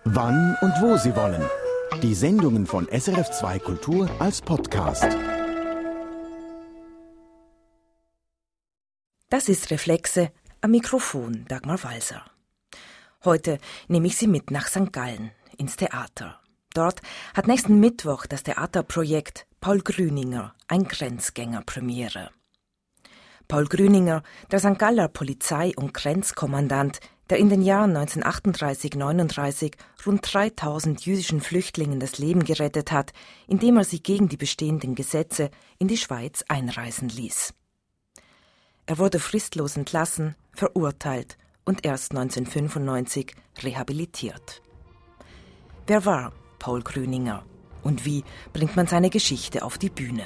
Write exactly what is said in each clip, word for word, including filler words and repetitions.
wann und wo Sie wollen. Die Sendungen von S R F zwei Kultur als Podcast. Das ist Reflexe, am Mikrofon Dagmar Walser. Heute nehme ich Sie mit nach Sankt Gallen, ins Theater. Dort hat nächsten Mittwoch das Theaterprojekt Paul Grüninger ein Grenzgänger Premiere. Paul Grüninger, der Sankt Galler Polizei- und Grenzkommandant, der in den Jahren neunzehnhundertachtunddreißig neununddreißig rund dreitausend jüdischen Flüchtlingen das Leben gerettet hat, indem er sie gegen die bestehenden Gesetze in die Schweiz einreisen ließ. Er wurde fristlos entlassen, verurteilt und erst neunzehnhundertfünfundneunzig rehabilitiert. Wer war Paul Grüninger und wie bringt man seine Geschichte auf die Bühne?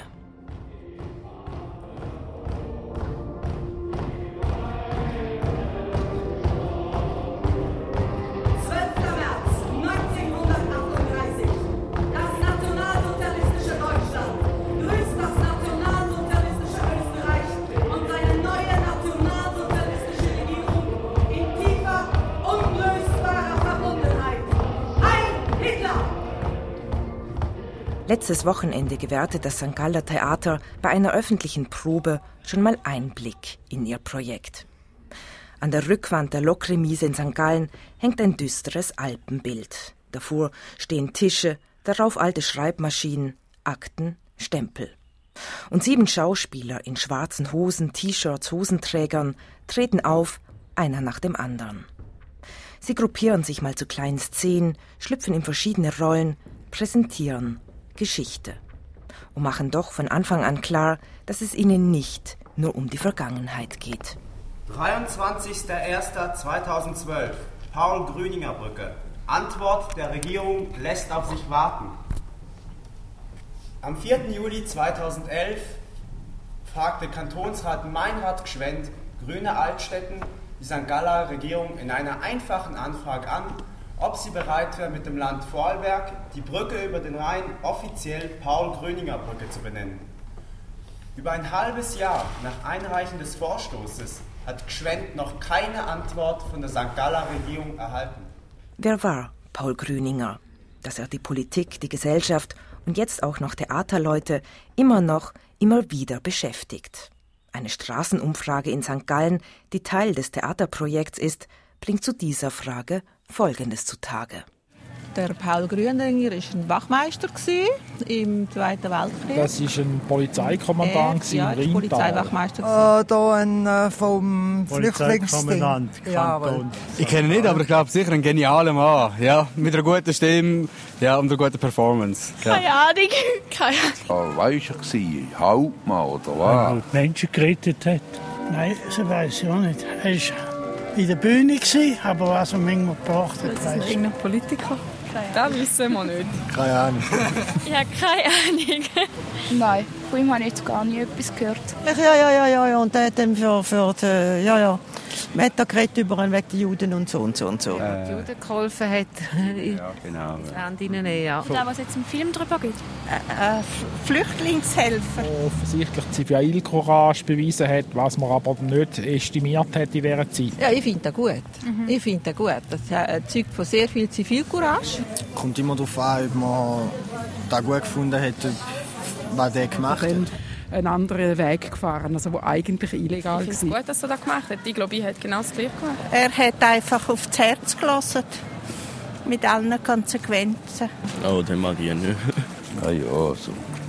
Letztes Wochenende gewährte das Sankt Galler Theater bei einer öffentlichen Probe schon mal Einblick in ihr Projekt. An der Rückwand der Lokremise in Sankt Gallen hängt ein düsteres Alpenbild. Davor stehen Tische, darauf alte Schreibmaschinen, Akten, Stempel. Und sieben Schauspieler in schwarzen Hosen, T-Shirts, Hosenträgern treten auf, einer nach dem anderen. Sie gruppieren sich mal zu kleinen Szenen, schlüpfen in verschiedene Rollen, präsentieren Geschichte und machen doch von Anfang an klar, dass es ihnen nicht nur um die Vergangenheit geht. dreiundzwanzigster erster zweitausendzwölf, Paul-Grüninger-Brücke. Antwort der Regierung lässt auf sich warten. Am vierten Juli zweitausendelf fragte Kantonsrat Meinrad Gschwend, Grüne Altstätten, die Sankt Galler Regierung in einer einfachen Anfrage an, ob sie bereit wäre, mit dem Land Vorarlberg die Brücke über den Rhein offiziell Paul-Grüninger-Brücke zu benennen. Über ein halbes Jahr nach Einreichen des Vorstoßes hat Gschwend noch keine Antwort von der Sankt Galler Regierung erhalten. Wer war Paul Grüninger? Dass er die Politik, die Gesellschaft und jetzt auch noch Theaterleute immer noch, immer wieder beschäftigt. Eine Straßenumfrage in Sankt Gallen, die Teil des Theaterprojekts ist, bringt zu dieser Frage Folgendes zutage. Der Paul Grüninger war ein Wachmeister im Zweiten Weltkrieg. Das war ein Polizeikommandant er, ja, im Rheintal. Polizeiwachmeister. Äh, da ein äh, vom Flüchtlingsding. Ja, ich kenne ihn nicht, aber ich glaube sicher ein genialer Mann. Ja, mit einer guten Stimme, ja, und einer guten Performance. Ja. Keine Ahnung. Keine Ahnung. Ah, weiss ich, Hauptmann oder was? Er Menschen gerettet hat. Nein, das weiss ich auch nicht. Er war in der Bühne, aber was er manchmal gebracht hat, das ist irgendein Politiker. Das wissen wir nicht. Keine Ahnung. Ich habe keine Ahnung. Nein, von ihm habe ich jetzt gar nie etwas gehört. Ja, ja, ja, ja, ja. Und der hat dann für, für die, ja, ja. Man hat da geredet über ihn wegen der Juden und so und so und so. Äh. Die Juden geholfen hat. Ja, genau. Ja. Ja. Und auch, was jetzt im Film darüber geht? Äh, äh, Flüchtlingshelfer. Offensichtlich Zivilcourage bewiesen hat, was man aber nicht estimiert hat in dieser Zeit. Ja, ich finde das gut. Mhm. Ich finde das gut. Das zeugt von sehr viel Zivilcourage. Kommt immer darauf an, ob man das gut gefunden hat, was der gemacht hat. Einen anderen Weg gefahren, also der eigentlich illegal war. Ich finde es gut, dass er das gemacht hat. Ich glaube, ich hätte genau das Gleiche gemacht. Er hat einfach aufs Herz gelassen. Mit allen Konsequenzen. Oh, den mag ich nicht. Ja, ja, so.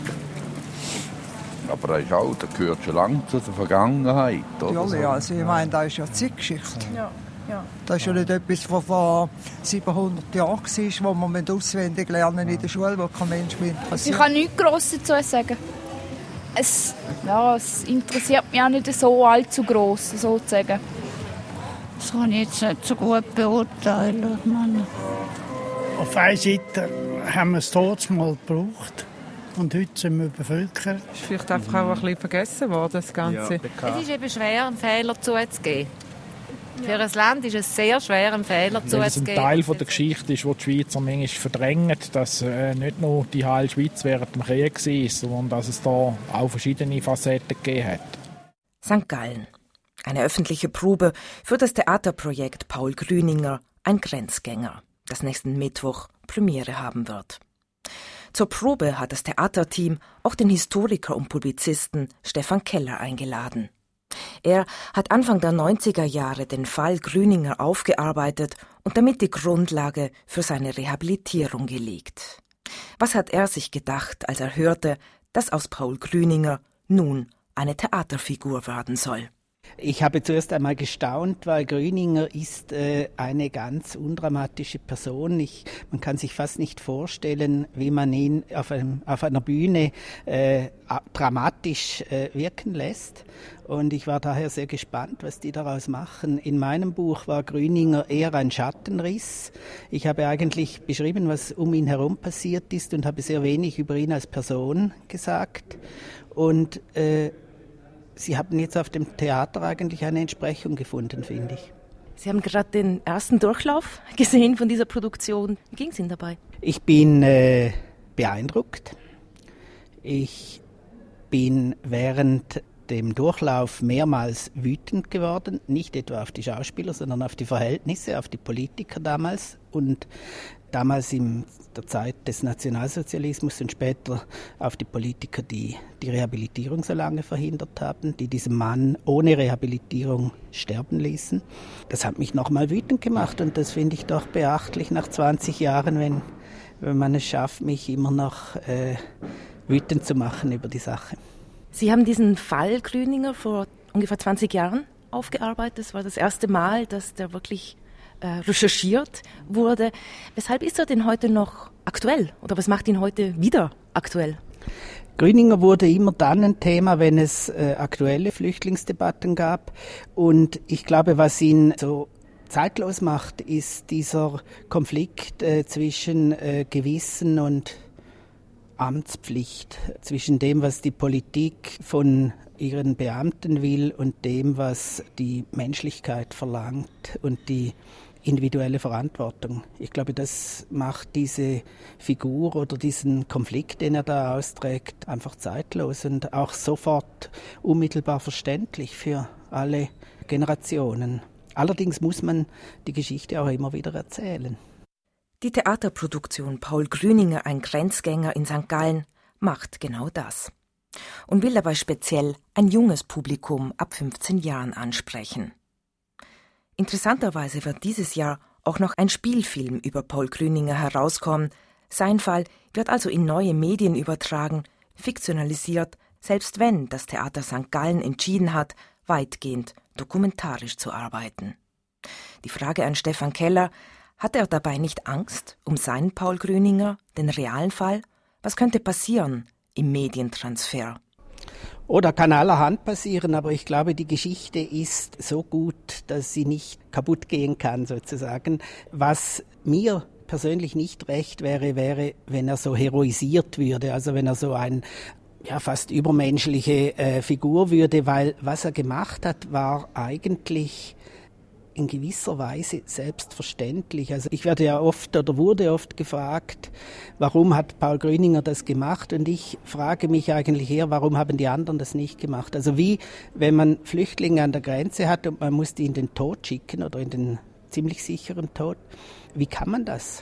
Aber er ist auch, der gehört schon lange zu der Vergangenheit. Oder ja, so. ja, also ich meine, das ist ja Zeitgeschichte. Ja. Ja. Das ist ja nicht etwas, was vor siebenhundert Jahren war, wo man mit auswendig lernen in der Schule, wo kein Mensch mehr interessiert. Ich kann nichts Grosses dazu sagen. Es, ja, es interessiert mich auch nicht so allzu gross, sozusagen. Das kann ich jetzt nicht so gut beurteilen. Mann. Auf einer Seite haben wir es Todesmal gebraucht. Und heute sind wir bevölkert. Es ist vielleicht einfach auch ein bisschen vergessen worden, das Ganze. Ja, es ist eben schwer, einen Fehler zuzugeben. Für ein Land ist es sehr schwer, einen Fehler zuzugeben. Weil es ein Teil von der Geschichte ist, wo die Schweizer manchmal verdrängen, dass äh, nicht nur die heile Schweiz während dem Krieg war, sondern dass es da auch verschiedene Facetten gegeben hat. Sankt Gallen. Eine öffentliche Probe für das Theaterprojekt Paul Grüninger, ein Grenzgänger. das nächsten Mittwoch Premiere haben wird. Zur Probe hat das Theaterteam auch den Historiker und Publizisten Stefan Keller eingeladen. Er hat Anfang der neunziger Jahre den Fall Grüninger aufgearbeitet und damit die Grundlage für seine Rehabilitierung gelegt. Was hat er sich gedacht, als er hörte, dass aus Paul Grüninger nun eine Theaterfigur werden soll? Ich habe zuerst einmal gestaunt, weil Grüninger ist äh, eine ganz undramatische Person. Ich, man kann sich fast nicht vorstellen, wie man ihn auf, einem, auf einer Bühne äh, dramatisch äh, wirken lässt. Und ich war daher sehr gespannt, was die daraus machen. In meinem Buch war Grüninger eher ein Schattenriss. Ich habe eigentlich beschrieben, was um ihn herum passiert ist und habe sehr wenig über ihn als Person gesagt. Und äh, Sie haben jetzt auf dem Theater eigentlich eine Entsprechung gefunden, finde ich. Sie haben gerade den ersten Durchlauf gesehen von dieser Produktion. Wie ging es Ihnen dabei? Ich bin äh, beeindruckt. Ich bin während dem Durchlauf mehrmals wütend geworden. Nicht etwa auf die Schauspieler, sondern auf die Verhältnisse, auf die Politiker damals. Und damals in der Zeit des Nationalsozialismus und später auf die Politiker, die die Rehabilitierung so lange verhindert haben, die diesen Mann ohne Rehabilitierung sterben ließen. Das hat mich nochmal wütend gemacht und das finde ich doch beachtlich nach zwanzig Jahren, wenn, wenn man es schafft, mich immer noch äh, wütend zu machen über die Sache. Sie haben diesen Fall Grüninger vor ungefähr zwanzig Jahren aufgearbeitet. Das war das erste Mal, dass der wirklich äh, recherchiert wurde. Weshalb ist er denn heute noch aktuell? Oder was macht ihn heute wieder aktuell? Grüninger wurde immer dann ein Thema, wenn es äh, aktuelle Flüchtlingsdebatten gab. Und ich glaube, was ihn so zeitlos macht, ist dieser Konflikt äh, zwischen äh, Gewissen und Amtspflicht, zwischen dem, was die Politik von ihren Beamten will und dem, was die Menschlichkeit verlangt und die individuelle Verantwortung. Ich glaube, das macht diese Figur oder diesen Konflikt, den er da austrägt, einfach zeitlos und auch sofort unmittelbar verständlich für alle Generationen. Allerdings muss man die Geschichte auch immer wieder erzählen. Die Theaterproduktion Paul Grüninger, ein Grenzgänger in Sankt Gallen, macht genau das und will dabei speziell ein junges Publikum ab fünfzehn Jahren ansprechen. Interessanterweise wird dieses Jahr auch noch ein Spielfilm über Paul Grüninger herauskommen. Sein Fall wird also in neue Medien übertragen, fiktionalisiert, selbst wenn das Theater Sankt Gallen entschieden hat, weitgehend dokumentarisch zu arbeiten. Die Frage an Stefan Keller: Hat er dabei nicht Angst um seinen Paul Grüninger, den realen Fall? Was könnte passieren im Medientransfer? Oh, da kann allerhand passieren, aber ich glaube, die Geschichte ist so gut, dass sie nicht kaputt gehen kann, sozusagen. Was mir persönlich nicht recht wäre, wäre, wenn er so heroisiert würde, also wenn er so ein ja, fast übermenschliche äh, Figur würde, weil was er gemacht hat, war eigentlich in gewisser Weise selbstverständlich. Also ich werde ja oft oder wurde oft gefragt, warum hat Paul Grüninger das gemacht? Und ich frage mich eigentlich eher, warum haben die anderen das nicht gemacht? Also wie, wenn man Flüchtlinge an der Grenze hat und man muss die in den Tod schicken oder in den ziemlich sicheren Tod, wie kann man das?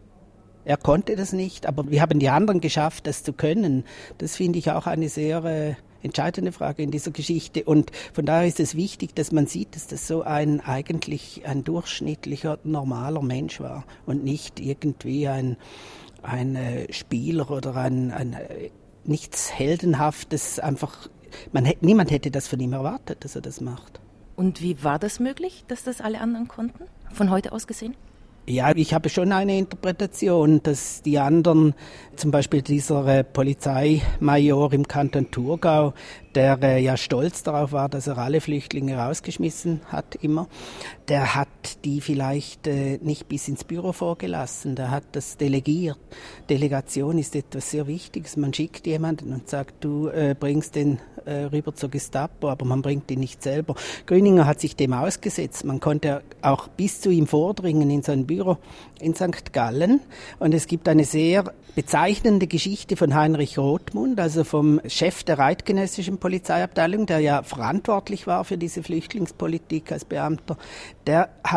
Er konnte das nicht, aber wir haben die anderen geschafft, das zu können. Das finde ich auch eine sehr äh, entscheidende Frage in dieser Geschichte. Und von daher ist es wichtig, dass man sieht, dass das so ein eigentlich ein durchschnittlicher, normaler Mensch war und nicht irgendwie ein, ein äh, Spieler oder ein, ein äh, nichts Heldenhaftes. Einfach, man, niemand hätte das von ihm erwartet, dass er das macht. Und wie war das möglich, dass das alle anderen konnten, von heute aus gesehen? Ja, ich habe schon eine Interpretation, dass die anderen, zum Beispiel dieser äh, Polizeimajor im Kanton Thurgau, der äh, ja stolz darauf war, dass er alle Flüchtlinge rausgeschmissen hat immer, der hat die vielleicht äh, nicht bis ins Büro vorgelassen, der hat das delegiert. Delegation ist etwas sehr Wichtiges. Man schickt jemanden und sagt, du äh, bringst den äh, rüber zur Gestapo, aber man bringt ihn nicht selber. Grüninger hat sich dem ausgesetzt. Man konnte auch bis zu ihm vordringen in sein Büro in Sankt Gallen. Und es gibt eine sehr bezeichnende Geschichte von Heinrich Rothmund, also vom Chef der eidgenössischen Polizeiabteilung, der ja verantwortlich war für diese Flüchtlingspolitik als Beamter. Der hat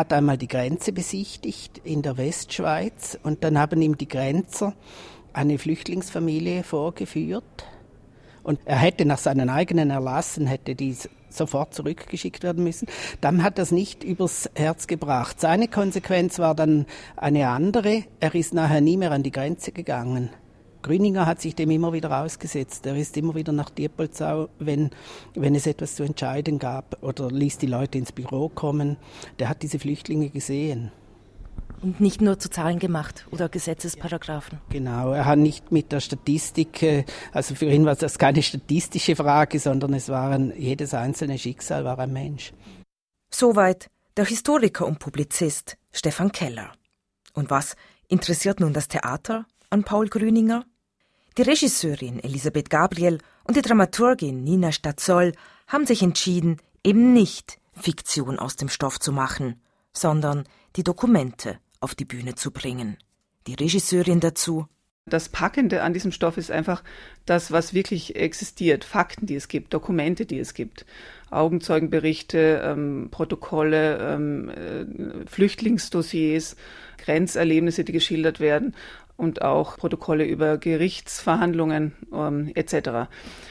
hat einmal die Grenze besichtigt in der Westschweiz und dann haben ihm die Grenzer eine Flüchtlingsfamilie vorgeführt. Und er hätte nach seinen eigenen Erlassen, hätte die sofort zurückgeschickt werden müssen. Dann hat er es nicht übers Herz gebracht. Seine Konsequenz war dann eine andere. Er ist nachher nie mehr an die Grenze gegangen. Grüninger hat sich dem immer wieder ausgesetzt. Er ist immer wieder nach Diepoldsau, wenn, wenn es etwas zu entscheiden gab, oder ließ die Leute ins Büro kommen. Der hat diese Flüchtlinge gesehen. Und nicht nur zu Zahlen gemacht oder Gesetzesparagraphen. Genau, er hat nicht mit der Statistik, also für ihn war das keine statistische Frage, sondern es war ein, jedes einzelne Schicksal war ein Mensch. Soweit der Historiker und Publizist Stefan Keller. Und was interessiert nun das Theater an Paul Grüninger? Die Regisseurin Elisabeth Gabriel und die Dramaturgin Nina Stazoll haben sich entschieden, eben nicht Fiktion aus dem Stoff zu machen, sondern die Dokumente auf die Bühne zu bringen. Die Regisseurin dazu: Das Packende an diesem Stoff ist einfach das, was wirklich existiert. Fakten, die es gibt, Dokumente, die es gibt. Augenzeugenberichte, ähm, Protokolle, ähm, äh, Flüchtlingsdossiers, Grenzerlebnisse, die geschildert werden und auch Protokolle über Gerichtsverhandlungen ähm, et cetera.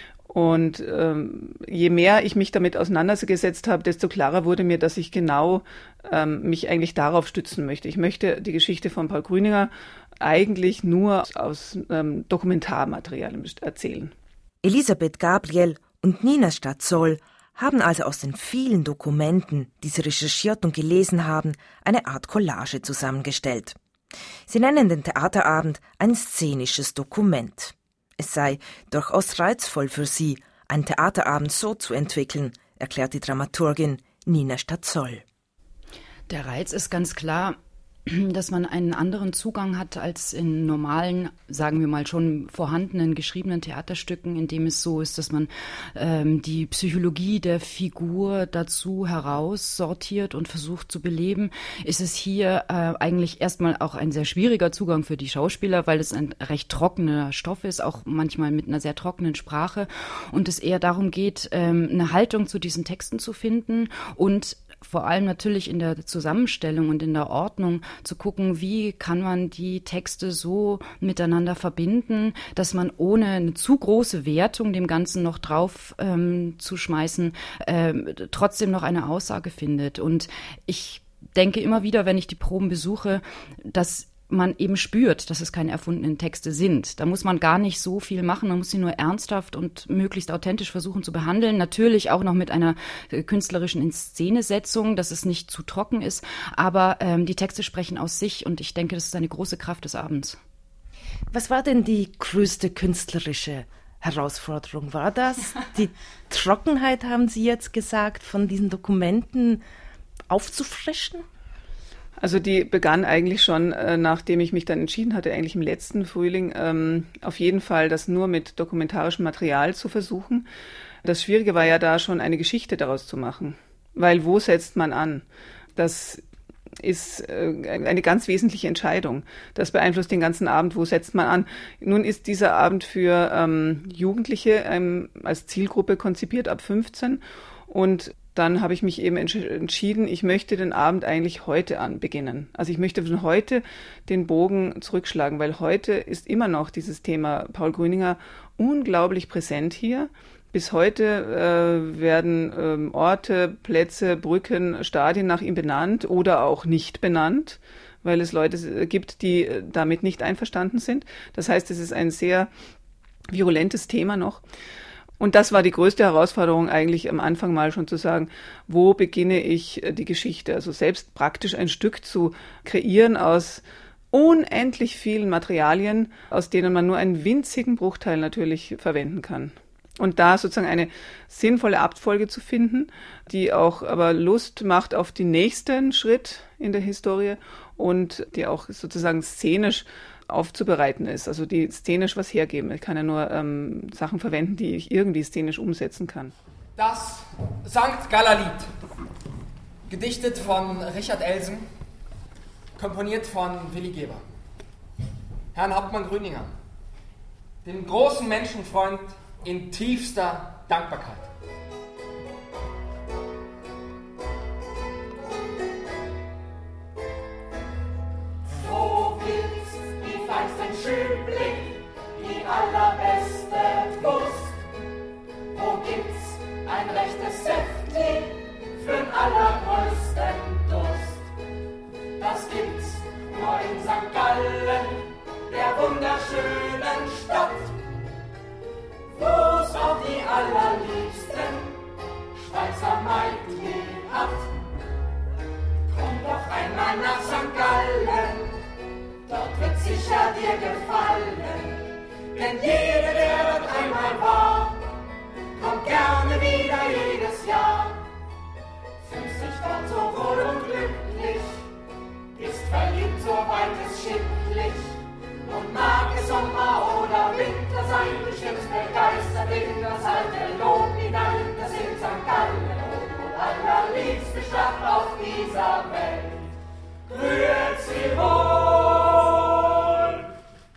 Und ähm, je mehr ich mich damit auseinandergesetzt habe, desto klarer wurde mir, dass ich genau ähm, mich eigentlich darauf stützen möchte. Ich möchte die Geschichte von Paul Grüninger eigentlich nur aus ähm, Dokumentarmaterial erzählen. Elisabeth Gabriel und Nina Stazoll haben also aus den vielen Dokumenten, die sie recherchiert und gelesen haben, eine Art Collage zusammengestellt. Sie nennen den Theaterabend ein szenisches Dokument. Es sei durchaus reizvoll für sie, einen Theaterabend so zu entwickeln, erklärt die Dramaturgin Nina Stazoll. Der Reiz ist ganz klar, dass man einen anderen Zugang hat als in normalen, sagen wir mal schon vorhandenen geschriebenen Theaterstücken, in dem es so ist, dass man ähm, die Psychologie der Figur dazu heraussortiert und versucht zu beleben. Ist es hier äh, eigentlich erstmal auch ein sehr schwieriger Zugang für die Schauspieler, weil es ein recht trockener Stoff ist, auch manchmal mit einer sehr trockenen Sprache, und es eher darum geht, ähm, eine Haltung zu diesen Texten zu finden und vor allem natürlich in der Zusammenstellung und in der Ordnung zu gucken, wie kann man die Texte so miteinander verbinden, dass man ohne eine zu große Wertung dem Ganzen noch drauf ähm, zu schmeißen, ähm, trotzdem noch eine Aussage findet. Und ich denke immer wieder, wenn ich die Proben besuche, dass man eben spürt, dass es keine erfundenen Texte sind. Da muss man gar nicht so viel machen, man muss sie nur ernsthaft und möglichst authentisch versuchen zu behandeln. Natürlich auch noch mit einer äh, künstlerischen Inszenesetzung, dass es nicht zu trocken ist, aber ähm, die Texte sprechen aus sich und ich denke, das ist eine große Kraft des Abends. Was war denn die größte künstlerische Herausforderung? War das die Trockenheit, haben Sie jetzt gesagt, von diesen Dokumenten aufzufrischen? Also die begann eigentlich schon, äh, nachdem ich mich dann entschieden hatte, eigentlich im letzten Frühling, ähm, auf jeden Fall das nur mit dokumentarischem Material zu versuchen. Das Schwierige war ja da schon, eine Geschichte daraus zu machen. Weil wo setzt man an? Das ist äh, eine ganz wesentliche Entscheidung. Das beeinflusst den ganzen Abend, wo setzt man an. Nun ist dieser Abend für ähm, Jugendliche ähm, als Zielgruppe konzipiert ab fünfzehn und dann habe ich mich eben entschieden, ich möchte den Abend eigentlich heute an beginnen. Also ich möchte von heute den Bogen zurückschlagen, weil heute ist immer noch dieses Thema Paul Grüninger unglaublich präsent hier. Bis heute äh, werden ähm, Orte, Plätze, Brücken, Stadien nach ihm benannt oder auch nicht benannt, weil es Leute gibt, die damit nicht einverstanden sind. Das heißt, es ist ein sehr virulentes Thema noch. Und das war die größte Herausforderung eigentlich am Anfang mal schon zu sagen, wo beginne ich die Geschichte? Also selbst praktisch ein Stück zu kreieren aus unendlich vielen Materialien, aus denen man nur einen winzigen Bruchteil natürlich verwenden kann. Und da sozusagen eine sinnvolle Abfolge zu finden, die auch aber Lust macht auf den nächsten Schritt in der Historie und die auch sozusagen szenisch aufzubereiten ist, also die szenisch was hergeben. Ich kann ja nur ähm, Sachen verwenden, die ich irgendwie szenisch umsetzen kann. Das Sankt Galler Lied, gedichtet von Richard Elsen, komponiert von Willi Geber. Herrn Hauptmann Grüninger, dem großen Menschenfreund in tiefster Schönblick, die allerbeste Wurst. Wo gibt's ein rechtes Säftli für'n allergrößten Durst? Das gibt's nur in Sankt Gallen, der wunderschönen Stadt, wo's auch die allerliebsten Schweizer Meitli hat. Komm doch einmal nach Sankt Gallen, dort wird sicher dir gefallen, denn jeder, der dort einmal war, kommt gerne wieder jedes Jahr. Fühlt sich dort so wohl und glücklich, ist verliebt, soweit es schicklich, und mag es Sommer oder Winter sein, bestimmt begeistert in das alte Lob hinein, das in Sankt Gallen und allerliebste Stadt auf dieser Welt. Grüezi wohl!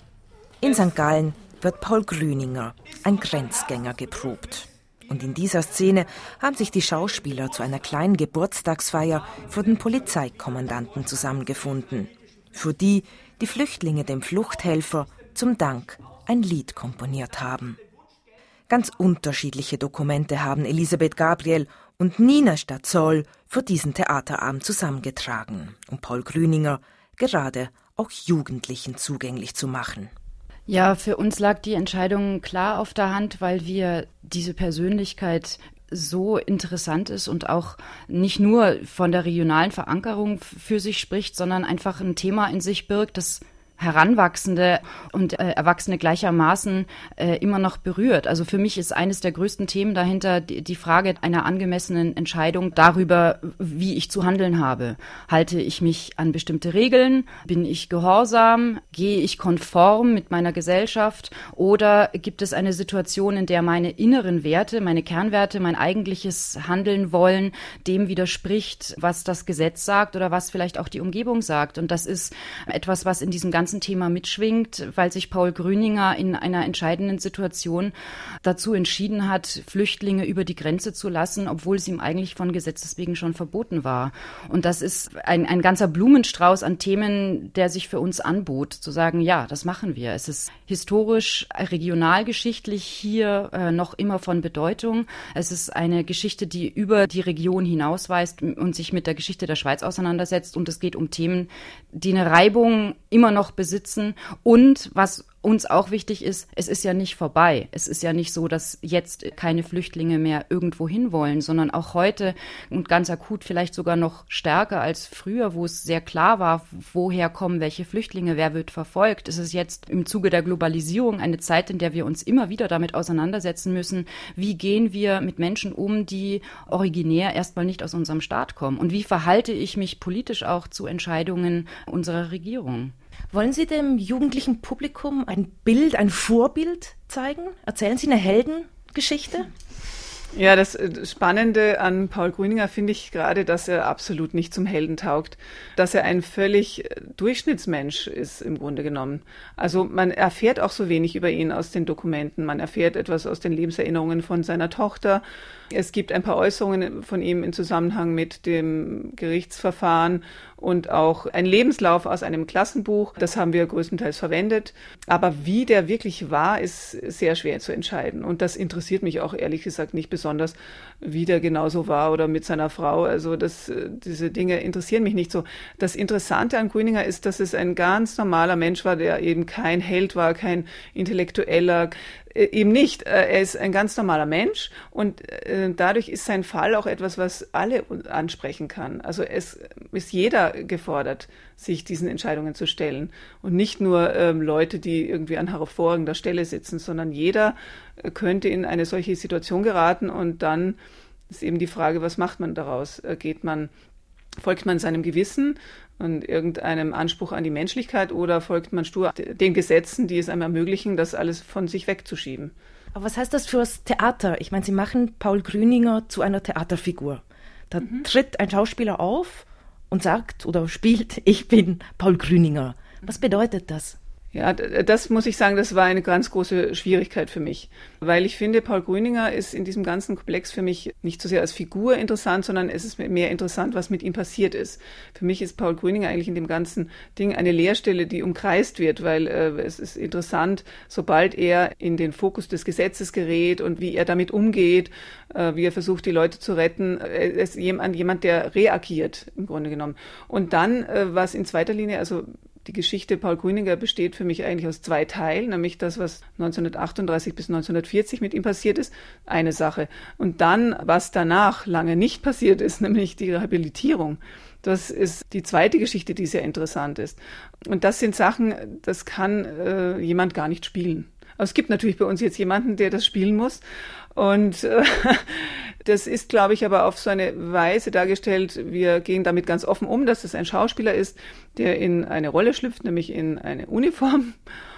In Sankt Gallen wird Paul Grüninger, ein Grenzgänger, geprobt. Und in dieser Szene haben sich die Schauspieler zu einer kleinen Geburtstagsfeier für den Polizeikommandanten zusammengefunden, für die die Flüchtlinge dem Fluchthelfer zum Dank ein Lied komponiert haben. Ganz unterschiedliche Dokumente haben Elisabeth Gabriel und Nina Stazoll für diesen Theaterabend zusammengetragen, um Paul Grüninger gerade auch Jugendlichen zugänglich zu machen. Ja, für uns lag die Entscheidung klar auf der Hand, weil wir diese Persönlichkeit so interessant ist und auch nicht nur von der regionalen Verankerung für sich spricht, sondern einfach ein Thema in sich birgt, das Heranwachsende und äh, Erwachsene gleichermaßen äh, immer noch berührt. Also für mich ist eines der größten Themen dahinter die, die Frage einer angemessenen Entscheidung darüber, wie ich zu handeln habe. Halte ich mich an bestimmte Regeln? Bin ich gehorsam? Gehe ich konform mit meiner Gesellschaft? Oder gibt es eine Situation, in der meine inneren Werte, meine Kernwerte, mein eigentliches Handeln wollen, dem widerspricht, was das Gesetz sagt oder was vielleicht auch die Umgebung sagt? Und das ist etwas, was in diesem ganzen Thema mitschwingt, weil sich Paul Grüninger in einer entscheidenden Situation dazu entschieden hat, Flüchtlinge über die Grenze zu lassen, obwohl es ihm eigentlich von Gesetzes wegen schon verboten war. Und das ist ein, ein ganzer Blumenstrauß an Themen, der sich für uns anbot, zu sagen, ja, das machen wir. Es ist historisch, regionalgeschichtlich hier äh, noch immer von Bedeutung. Es ist eine Geschichte, die über die Region hinausweist und sich mit der Geschichte der Schweiz auseinandersetzt. Und es geht um Themen, die eine Reibung immer noch besitzen. Und was uns auch wichtig ist, es ist ja nicht vorbei. Es ist ja nicht so, dass jetzt keine Flüchtlinge mehr irgendwo hin wollen, sondern auch heute und ganz akut vielleicht sogar noch stärker als früher, wo es sehr klar war, woher kommen welche Flüchtlinge, wer wird verfolgt. Es ist jetzt im Zuge der Globalisierung eine Zeit, in der wir uns immer wieder damit auseinandersetzen müssen, wie gehen wir mit Menschen um, die originär erstmal nicht aus unserem Staat kommen. Und wie verhalte ich mich politisch auch zu Entscheidungen unserer Regierung? Wollen Sie dem jugendlichen Publikum ein Bild, ein Vorbild zeigen? Erzählen Sie eine Heldengeschichte? Ja, das Spannende an Paul Grüninger finde ich gerade, dass er absolut nicht zum Helden taugt, dass er ein völlig Durchschnittsmensch ist im Grunde genommen. Also man erfährt auch so wenig über ihn aus den Dokumenten, man erfährt etwas aus den Lebenserinnerungen von seiner Tochter. Es gibt ein paar Äußerungen von ihm im Zusammenhang mit dem Gerichtsverfahren und auch ein Lebenslauf aus einem Klassenbuch. Das haben wir größtenteils verwendet. Aber wie der wirklich war, ist sehr schwer zu entscheiden. Und das interessiert mich auch ehrlich gesagt nicht besonders, wie der genauso war oder mit seiner Frau. Also das, diese Dinge interessieren mich nicht so. Das Interessante an Grüninger ist, dass es ein ganz normaler Mensch war, der eben kein Held war, kein Intellektueller, eben nicht. Er ist ein ganz normaler Mensch und dadurch ist sein Fall auch etwas, was alle ansprechen kann. Also es ist jeder gefordert, sich diesen Entscheidungen zu stellen und nicht nur ähm, Leute, die irgendwie an hervorragender Stelle sitzen, sondern jeder könnte in eine solche Situation geraten und dann ist eben die Frage, was macht man daraus? Geht man, folgt man seinem Gewissen und irgendeinem Anspruch an die Menschlichkeit oder folgt man stur den Gesetzen, die es einem ermöglichen, das alles von sich wegzuschieben? Aber was heißt das fürs Theater? Ich meine, Sie machen Paul Grüninger zu einer Theaterfigur. Da mhm. tritt ein Schauspieler auf und sagt oder spielt, ich bin Paul Grüninger. Was bedeutet das? Ja, das muss ich sagen, das war eine ganz große Schwierigkeit für mich, weil ich finde, Paul Grüninger ist in diesem ganzen Komplex für mich nicht so sehr als Figur interessant, sondern es ist mehr interessant, was mit ihm passiert ist. Für mich ist Paul Grüninger eigentlich in dem ganzen Ding eine Leerstelle, die umkreist wird, weil äh, es ist interessant, sobald er in den Fokus des Gesetzes gerät und wie er damit umgeht, äh, wie er versucht, die Leute zu retten, äh, ist jemand, jemand, der reagiert im Grunde genommen. Und dann, äh, was in zweiter Linie, also die Geschichte Paul Grüninger besteht für mich eigentlich aus zwei Teilen, nämlich das, was neunzehnhundertachtunddreißig bis neunzehnhundertvierzig mit ihm passiert ist, eine Sache. Und dann, was danach lange nicht passiert ist, nämlich die Rehabilitierung. Das ist die zweite Geschichte, die sehr interessant ist. Und das sind Sachen, das kann äh, jemand gar nicht spielen. Aber es gibt natürlich bei uns jetzt jemanden, der das spielen muss. Und äh, das ist, glaube ich, aber auf so eine Weise dargestellt, wir gehen damit ganz offen um, dass es ein Schauspieler ist, der in eine Rolle schlüpft, nämlich in eine Uniform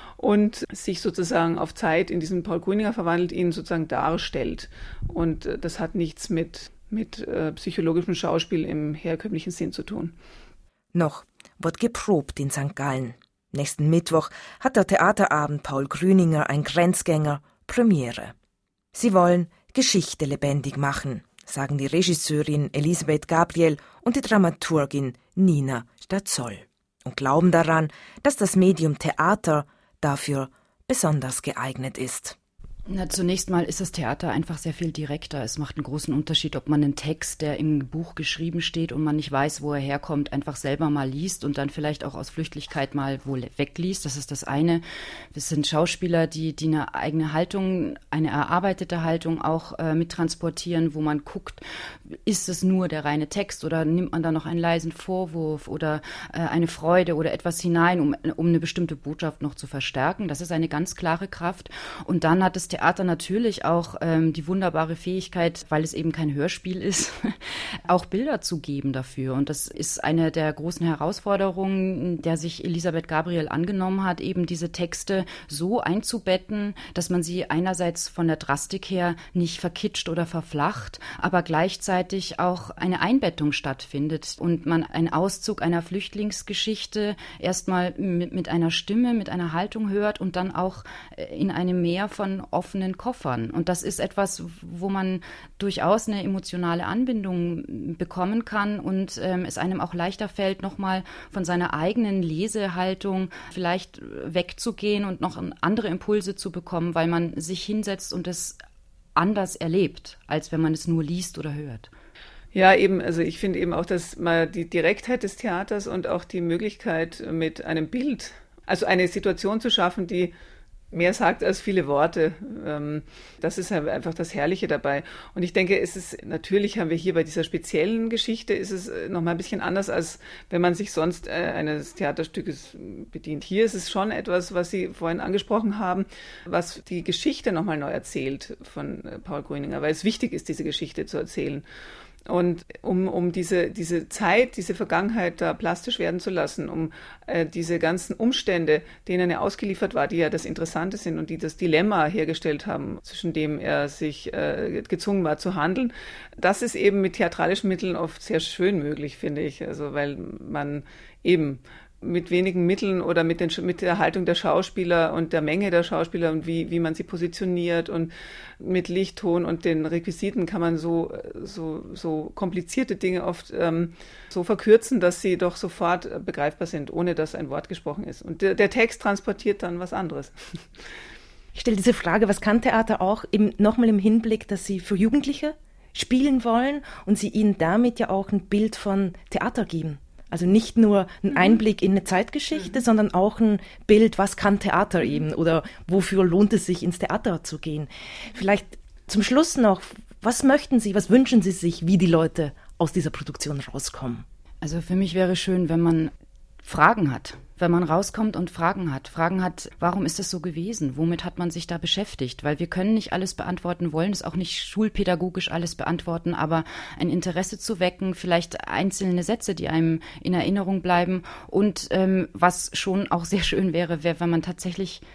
und sich sozusagen auf Zeit in diesen Paul Grüninger verwandelt, ihn sozusagen darstellt. Und äh, das hat nichts mit, mit äh, psychologischem Schauspiel im herkömmlichen Sinn zu tun. Noch wird geprobt in Sankt Gallen. Nächsten Mittwoch hat der Theaterabend Paul Grüninger, ein Grenzgänger, Premiere. Sie wollen Geschichte lebendig machen, sagen die Regisseurin Elisabeth Gabriel und die Dramaturgin Nina Stazoll und glauben daran, dass das Medium Theater dafür besonders geeignet ist. Na, zunächst mal ist das Theater einfach sehr viel direkter. Es macht einen großen Unterschied, ob man einen Text, der im Buch geschrieben steht und man nicht weiß, wo er herkommt, einfach selber mal liest und dann vielleicht auch aus Flüchtigkeit mal wohl wegliest. Das ist das eine. Es sind Schauspieler, die, die eine eigene Haltung, eine erarbeitete Haltung auch äh, mittransportieren, wo man guckt, ist es nur der reine Text oder nimmt man da noch einen leisen Vorwurf oder äh, eine Freude oder etwas hinein, um, um eine bestimmte Botschaft noch zu verstärken. Das ist eine ganz klare Kraft. Und dann hat es Theater natürlich auch ähm, die wunderbare Fähigkeit, weil es eben kein Hörspiel ist, auch Bilder zu geben dafür. Und das ist eine der großen Herausforderungen, der sich Elisabeth Gabriel angenommen hat, eben diese Texte so einzubetten, dass man sie einerseits von der Drastik her nicht verkitscht oder verflacht, aber gleichzeitig auch eine Einbettung stattfindet und man einen Auszug einer Flüchtlingsgeschichte erstmal mit, mit einer Stimme, mit einer Haltung hört und dann auch in einem Meer von offenen Koffern. Und das ist etwas, wo man durchaus eine emotionale Anbindung bekommen kann und ähm, es einem auch leichter fällt, nochmal von seiner eigenen Lesehaltung vielleicht wegzugehen und noch andere Impulse zu bekommen, weil man sich hinsetzt und es anders erlebt, als wenn man es nur liest oder hört. Ja, eben, also ich finde eben auch, dass mal die Direktheit des Theaters und auch die Möglichkeit mit einem Bild, also eine Situation zu schaffen, die mehr sagt als viele Worte. Das ist einfach das Herrliche dabei. Und ich denke, es ist, natürlich haben wir hier bei dieser speziellen Geschichte, ist es nochmal ein bisschen anders, als wenn man sich sonst eines Theaterstückes bedient. Hier ist es schon etwas, was Sie vorhin angesprochen haben, was die Geschichte nochmal neu erzählt von Paul Grüninger, weil es wichtig ist, diese Geschichte zu erzählen. Und um, um diese, diese Zeit, diese Vergangenheit da plastisch werden zu lassen, um äh, diese ganzen Umstände, denen er ausgeliefert war, die ja das Interessante sind und die das Dilemma hergestellt haben, zwischen dem er sich äh, gezwungen war zu handeln, das ist eben mit theatralischen Mitteln oft sehr schön möglich, finde ich. Also weil man eben mit wenigen Mitteln oder mit, den, mit der Haltung der Schauspieler und der Menge der Schauspieler und wie, wie man sie positioniert und mit Licht, Ton und den Requisiten kann man so, so, so komplizierte Dinge oft ähm, so verkürzen, dass sie doch sofort begreifbar sind, ohne dass ein Wort gesprochen ist. Und der, der Text transportiert dann was anderes. Ich stelle diese Frage, was kann Theater auch im, nochmal im Hinblick, dass Sie für Jugendliche spielen wollen und Sie ihnen damit ja auch ein Bild von Theater geben? Also nicht nur ein Einblick in eine Zeitgeschichte, mhm. sondern auch ein Bild, was kann Theater eben oder wofür lohnt es sich, ins Theater zu gehen. Vielleicht zum Schluss noch, was möchten Sie, was wünschen Sie sich, wie die Leute aus dieser Produktion rauskommen? Also für mich wäre schön, wenn man Fragen hat, wenn man rauskommt und Fragen hat. Fragen hat, warum ist das so gewesen? Womit hat man sich da beschäftigt? Weil wir können nicht alles beantworten, wollen es auch nicht schulpädagogisch alles beantworten, aber ein Interesse zu wecken, vielleicht einzelne Sätze, die einem in Erinnerung bleiben und ähm, was schon auch sehr schön wäre, wäre, wenn man tatsächlich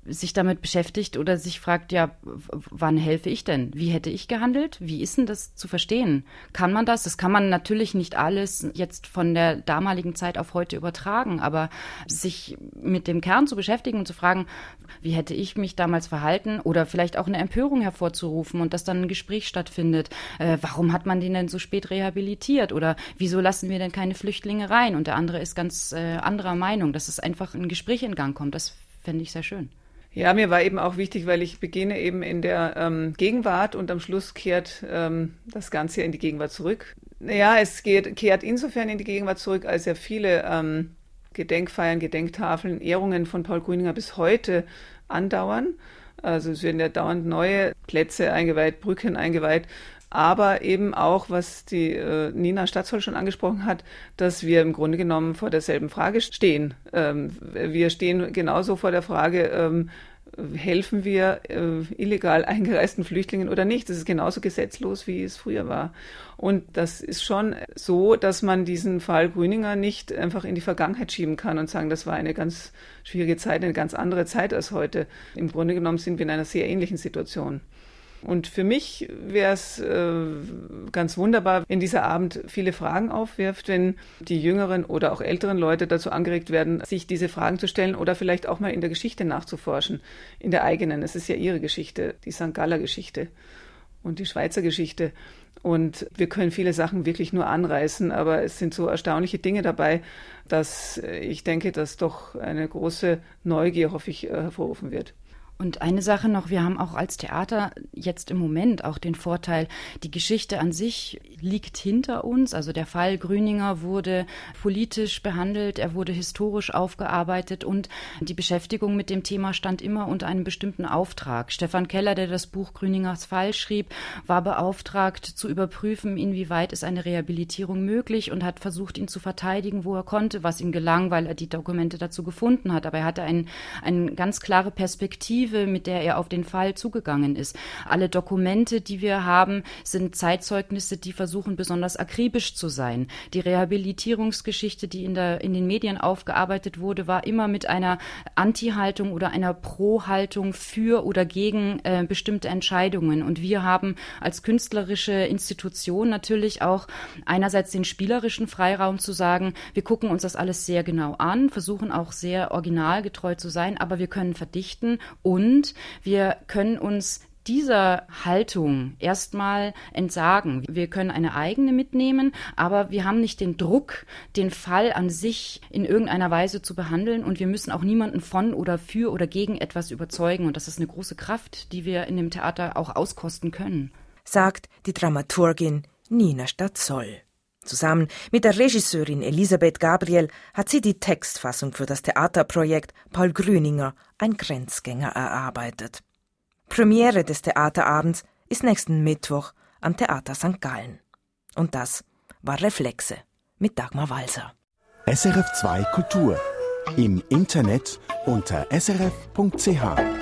sich damit beschäftigt oder sich fragt, ja, wann helfe ich denn? Wie hätte ich gehandelt? Wie ist denn das zu verstehen? Kann man das? Das kann man natürlich nicht alles jetzt von der damaligen Zeit auf heute übertragen, aber sich mit dem Kern zu beschäftigen und zu fragen, wie hätte ich mich damals verhalten oder vielleicht auch eine Empörung hervorzurufen und dass dann ein Gespräch stattfindet. Äh, warum hat man den denn so spät rehabilitiert oder wieso lassen wir denn keine Flüchtlinge rein? Und der andere ist ganz äh, anderer Meinung, dass es einfach ein Gespräch in Gang kommt. Das fände ich sehr schön. Ja, mir war eben auch wichtig, weil ich beginne eben in der ähm, Gegenwart und am Schluss kehrt ähm, das Ganze in die Gegenwart zurück. Ja, es geht, kehrt insofern in die Gegenwart zurück, als ja viele ähm, Gedenkfeiern, Gedenktafeln, Ehrungen von Paul Grüninger bis heute andauern. Also es werden ja dauernd neue Plätze eingeweiht, Brücken eingeweiht. Aber eben auch, was die äh, Nina Statzhold schon angesprochen hat, dass wir im Grunde genommen vor derselben Frage stehen. Ähm, wir stehen genauso vor der Frage, ähm, helfen wir äh, illegal eingereisten Flüchtlingen oder nicht? Das ist genauso gesetzlos, wie es früher war. Und das ist schon so, dass man diesen Fall Grüninger nicht einfach in die Vergangenheit schieben kann und sagen, das war eine ganz schwierige Zeit, eine ganz andere Zeit als heute. Im Grunde genommen sind wir in einer sehr ähnlichen Situation. Und für mich wäre es äh, ganz wunderbar, wenn dieser Abend viele Fragen aufwirft, wenn die jüngeren oder auch älteren Leute dazu angeregt werden, sich diese Fragen zu stellen oder vielleicht auch mal in der Geschichte nachzuforschen, in der eigenen. Es ist ja ihre Geschichte, die Sankt Galler Geschichte und die Schweizer Geschichte. Und wir können viele Sachen wirklich nur anreißen, aber es sind so erstaunliche Dinge dabei, dass ich denke, dass doch eine große Neugier, hoffe ich, hervorrufen wird. Und eine Sache noch, wir haben auch als Theater jetzt im Moment auch den Vorteil, die Geschichte an sich liegt hinter uns. Also der Fall Grüninger wurde politisch behandelt, er wurde historisch aufgearbeitet und die Beschäftigung mit dem Thema stand immer unter einem bestimmten Auftrag. Stefan Keller, der das Buch Grüningers Fall schrieb, war beauftragt zu überprüfen, inwieweit ist eine Rehabilitierung möglich und hat versucht, ihn zu verteidigen, wo er konnte, was ihm gelang, weil er die Dokumente dazu gefunden hat. Aber er hatte ein, eine ganz klare Perspektive, mit der er auf den Fall zugegangen ist. Alle Dokumente, die wir haben, sind Zeitzeugnisse, die versuchen, besonders akribisch zu sein. Die Rehabilitierungsgeschichte, die in, der, in den Medien aufgearbeitet wurde, war immer mit einer Anti-Haltung oder einer Pro-Haltung für oder gegen äh, bestimmte Entscheidungen. Und wir haben als künstlerische Institution natürlich auch einerseits den spielerischen Freiraum zu sagen, wir gucken uns das alles sehr genau an, versuchen auch sehr originalgetreu zu sein, aber wir können verdichten und Und wir können uns dieser Haltung erstmal entsagen. Wir können eine eigene mitnehmen, aber wir haben nicht den Druck, den Fall an sich in irgendeiner Weise zu behandeln und wir müssen auch niemanden von oder für oder gegen etwas überzeugen. Und das ist eine große Kraft, die wir in dem Theater auch auskosten können. Sagt die Dramaturgin Nina Statzhold. Zusammen mit der Regisseurin Elisabeth Gabriel hat sie die Textfassung für das Theaterprojekt Paul Grüninger, ein Grenzgänger, erarbeitet. Premiere des Theaterabends ist nächsten Mittwoch am Theater Sankt Gallen. Und das war Reflexe mit Dagmar Walser. S R F zwei Kultur im Internet unter s r f punkt c h.